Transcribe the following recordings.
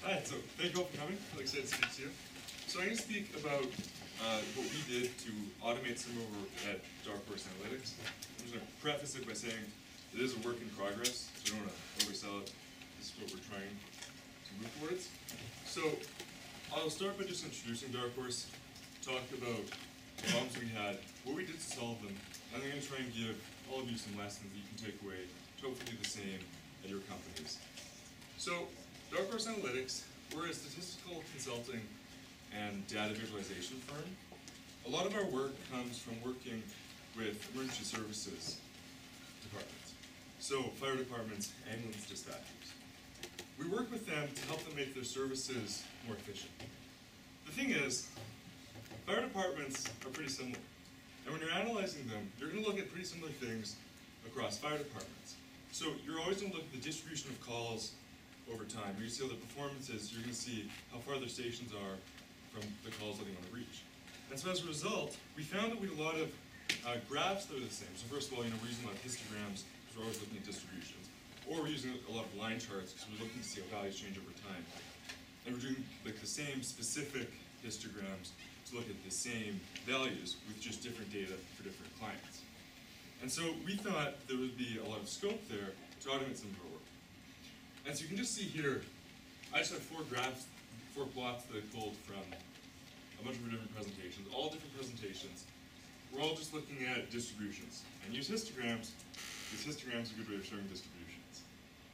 Hi, so thank you all for coming. I'm excited to speak to you. So I'm going to speak about what we did to automate some of our work at Dark Horse Analytics. I'm just going to preface it by saying it is a work in progress, so I don't want to oversell it. This is what we're trying to move towards. So I'll start by just introducing Dark Horse, talk about the problems we had, what we did to solve them, and I'm going to try and give all of you some lessons that you can take away to hopefully do the same at your companies. So Dark Horse Analytics, we're a statistical consulting and data visualization firm. A lot of our work comes from working with emergency services departments. So fire departments, ambulance dispatchers. We work with them to help them make their services more efficient. The thing is, fire departments are pretty similar. And when you're analyzing them, you're going to look at pretty similar things across fire departments. So you're always going to look at the distribution of calls over time. You're going to see how the performance is. You're going to see how far their stations are from the calls that they want to reach. And so as a result, we found that we had a lot of graphs that are the same. So first of all, we're using a lot of histograms because we're always looking at distributions. Or we're using a lot of line charts because we're looking to see how values change over time. And we're doing the same specific histograms to look at the same values with just different data for different clients. And so we thought there would be a lot of scope there to automate some of our work. And so you can just see here, I just have four graphs, four plots that I pulled from a bunch of different presentations, all different presentations. We're all just looking at distributions. And use histograms, because histograms are a good way of showing distributions.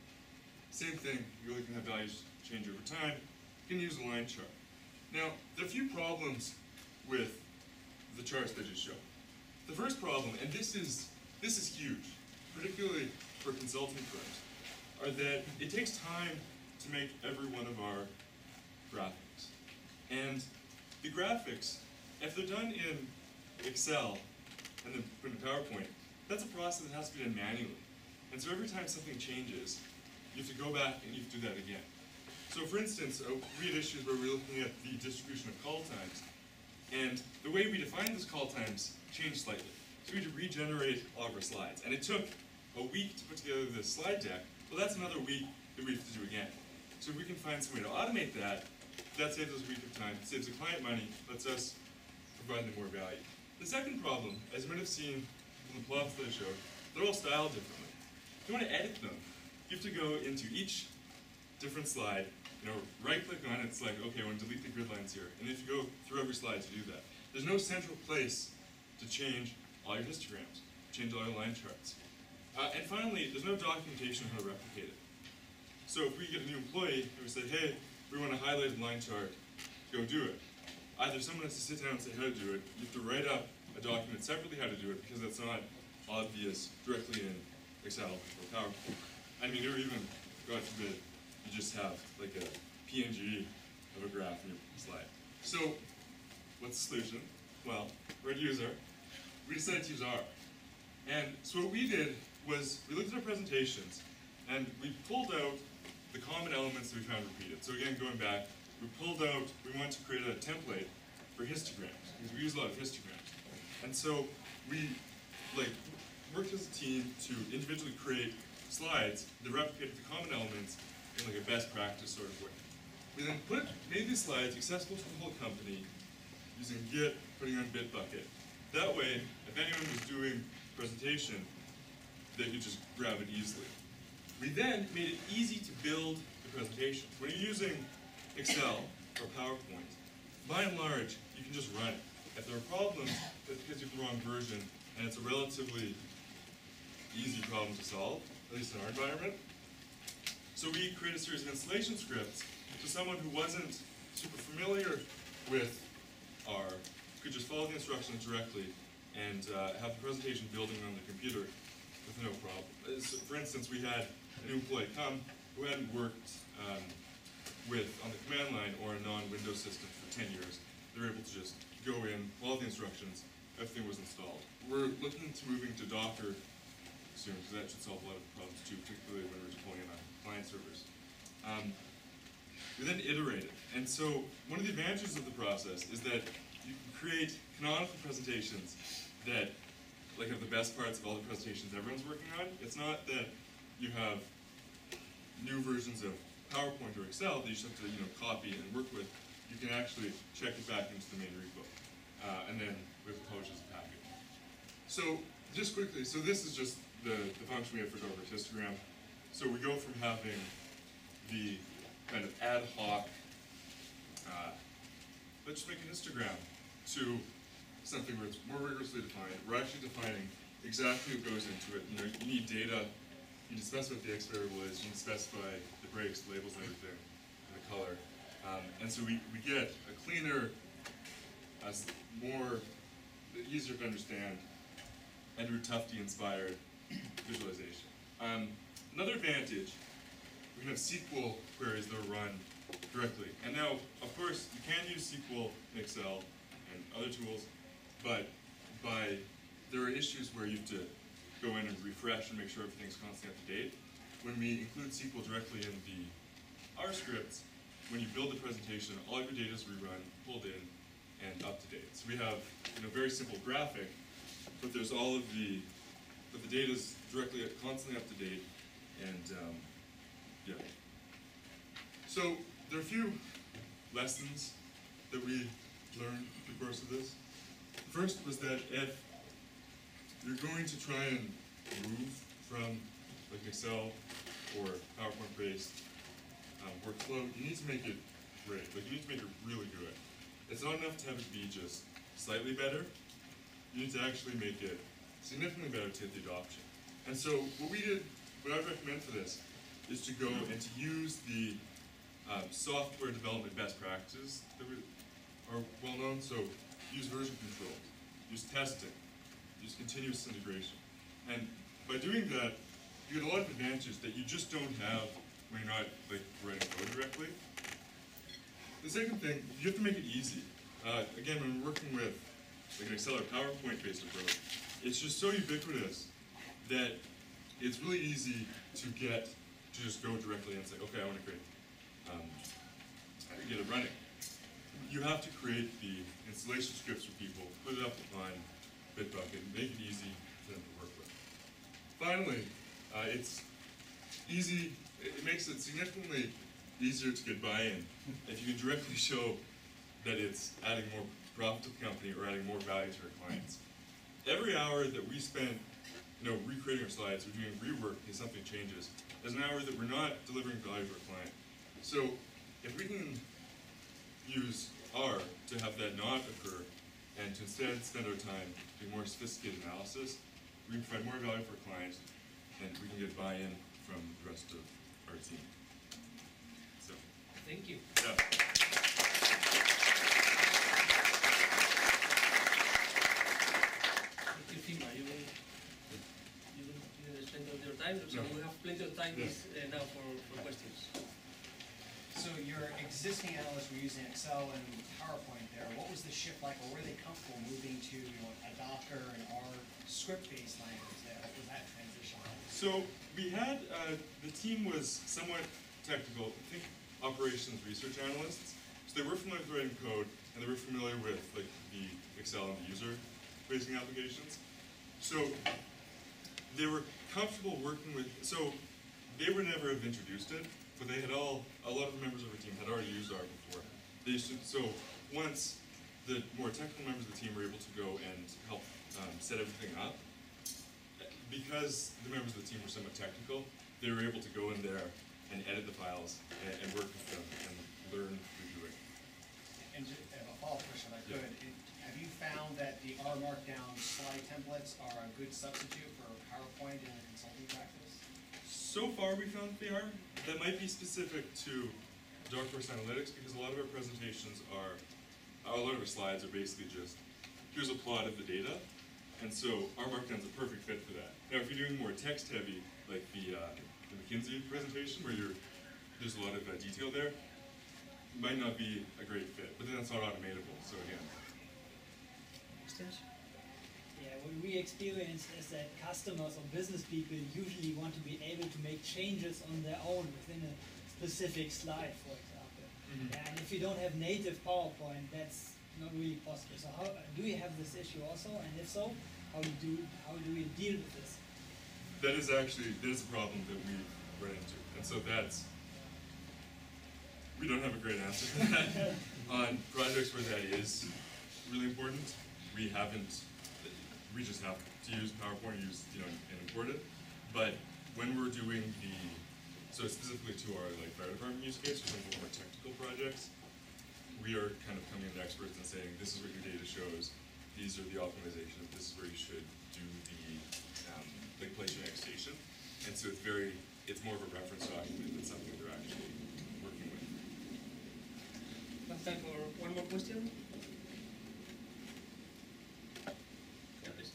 Same thing, you're looking at values change over time, you can use a line chart. Now, there are a few problems with the charts that I just showed. The first problem, and this is huge, particularly for consulting firms, are that it takes time to make every one of our graphics. And the graphics, if they're done in Excel and then put in PowerPoint, that's a process that has to be done manually. And so every time something changes, you have to go back and you have to do that again. So for instance, we had issues where we were looking at the distribution of call times, and the way we defined those call times changed slightly. So we had to regenerate all of our slides. And it took a week to put together this slide deck. Well, that's another week that we have to do again. So if we can find some way to automate that, that saves us a week of time, it saves the client money, lets us provide them more value. The second problem, as you might have seen from the plots that I showed, they're all styled differently. If you want to edit them, you have to go into each different slide, right-click on it, it's like, okay, I want to delete the grid lines here. And if you go through every slide to do that, there's no central place to change all your histograms, change all your line charts. And finally, there's no documentation on how to replicate it. So if we get a new employee and we say, hey, we want to highlight a line chart, go do it. Either someone has to sit down and say how to do it, you have to write up a document separately how to do it because that's not obvious directly in Excel or PowerPoint. I mean, or even, God forbid, you just have like a PNG of a graph in your slide. So what's the solution? Well, we're a user. We decided to use R. And so what we did was we looked at our presentations and we pulled out the common elements that we found repeated. So again, going back, we wanted to create a template for histograms because we use a lot of histograms. And so we worked as a team to individually create slides that replicated the common elements in a best practice sort of way. We then made these slides accessible to the whole company using Git, putting on Bitbucket. That way, if anyone was doing presentation, they could just grab it easily. We then made it easy to build the presentations. When you're using Excel or PowerPoint, by and large, you can just run it. If there are problems, that's because you have the wrong version, and it's a relatively easy problem to solve, at least in our environment. So we created a series of installation scripts so someone who wasn't super familiar with R could just follow the instructions directly and have the presentation building on the computer with no problem. So for instance, we had a new employee come who hadn't worked on the command line or a non-Windows system for 10 years. They were able to just go in, follow the instructions, everything was installed. We're looking to moving to Docker soon, because that should solve a lot of problems too, particularly when we're deploying it on client servers. We then iterated. And so one of the advantages of the process is that you can create canonical presentations that have the best parts of all the presentations everyone's working on. It's not that you have new versions of PowerPoint or Excel that you just have to copy and work with, you can actually check it back into the main repo, and then we have to publish as a package. So just quickly, so this is just the function we have for Docker histogram. So we go from having the kind of ad hoc, let's just make an histogram, to something where it's more rigorously defined. We're actually defining exactly what goes into it. You need data, you need to specify what the X variable is, you need to specify the breaks, the labels, and everything, and the color. And so we get a cleaner, more, easier to understand, Andrew Tufte-inspired visualization. Another advantage, we can have SQL queries that are run directly. And now, of course, you can use SQL in Excel and other tools, but there are issues where you have to go in and refresh and make sure everything's constantly up to date. When we include SQL directly in the R scripts, when you build the presentation, all of your data is rerun, pulled in, and up to date. So we have very simple graphic, but there's all of but the data is directly, constantly up to date, and yeah. So there are a few lessons that we learned in the course of this. The first was that if you're going to try and move from like Excel or PowerPoint-based workflow, you need to make it great. Like you need to make it really good. It's not enough to have it be just slightly better. You need to actually make it significantly better to hit the adoption. And so what I would recommend for this is to go and to use the software development best practices that are well known. So use version control, use testing, use continuous integration. And by doing that, you get a lot of advantages that you just don't have when you're not like writing code directly. The second thing, you have to make it easy. Again, when we're working with like an Excel or PowerPoint-based approach, it's just so ubiquitous that it's really easy to just go directly and say, okay, I want to create, get it running. You have to create the installation scripts for people, put it up on Bitbucket, make it easy for them to work with. Finally, it's easy. It makes it significantly easier to get buy-in if you can directly show that it's adding more profit to the company or adding more value to our clients. Every hour that we spend, recreating our slides or doing rework because something changes, is an hour that we're not delivering value to our client. So if we can use R to have that not occur and to instead spend our time doing more sophisticated analysis, we can provide more value for our clients and we can get buy-in from the rest of our team. So, thank you. Yeah. You will spend all your time, so we have plenty of time now for questions. So your existing analysts were using Excel and PowerPoint there. What was the shift like, or were they comfortable moving to a Docker and R script-based language there? What was that transition like? So we had, the team was somewhat technical, I think operations research analysts. So they were familiar with writing code, and they were familiar with like the Excel and the user-facing applications. So they were comfortable working with, so they would never have introduced it, but they had a lot of the members of our team had already used R before. So once the more technical members of the team were able to go and help set everything up, because the members of the team were somewhat technical, they were able to go in there and edit the files and work with them and learn through doing. And a follow-up question, if I could. Have you found that the R Markdown slide templates are a good substitute for PowerPoint in a consulting practice? So far we found they are. That might be specific to Darkforce Analytics because a lot of our presentations a lot of our slides are basically just, here's a plot of the data. And so R Markdown is a perfect fit for that. Now if you're doing more text heavy, like the McKinsey presentation where there's a lot of detail there, it might not be a great fit, but then it's not automatable, so again. Yeah, what we experience is that customers or business people usually want to be able to make changes on their own within a specific slide, for example. Mm-hmm. And if you don't have native PowerPoint, that's not really possible. So how do you have this issue also? And if so, how do we deal with this? That is a problem that we run into. And so we don't have a great answer for that. On projects where that is really important, we just have to use PowerPoint, and import it. But when we're doing so specifically to our fire department use case, or some of our more technical projects, we are kind of coming in experts and saying, this is what your data shows, these are the optimizations, this is where you should do the place your next station. And so it's more of a reference document than something they're actually working with. We have time for one more question. Yeah, please.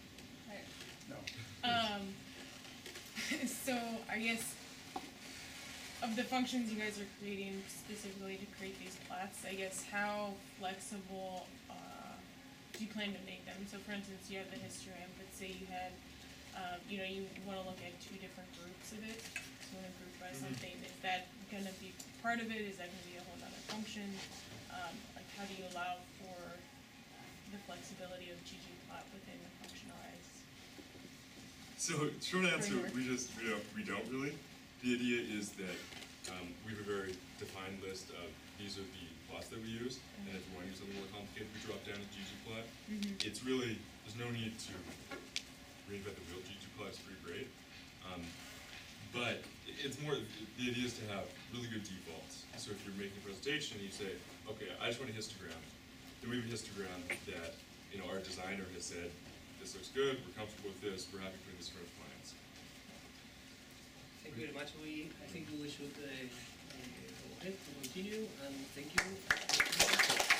So I guess of the functions you guys are creating specifically to create these plats, I guess how flexible do you plan to make them? So for instance, you have the histogram, but say you had, you want to look at two different groups of it, so you want to group by something. Is that going to be part of it? Is that going to be a whole other function? Like how do you allow for the flexibility of ggplot within the functionalized? So short answer, Framework. we don't really. The idea is that we have a very defined list of these are the plots that we use, and if we want to use something more complicated, we drop down to ggplot. It's really, there's no need to reinvent the wheel. ggplot is pretty great, but it's more, the idea is to have really good defaults. So if you're making a presentation and you say, okay, I just want a histogram, then we have a histogram that our designer has said, this looks good, we're comfortable with this, we're happy putting this in front of clients. Thank you very much. I think we should go ahead to continue, and thank you.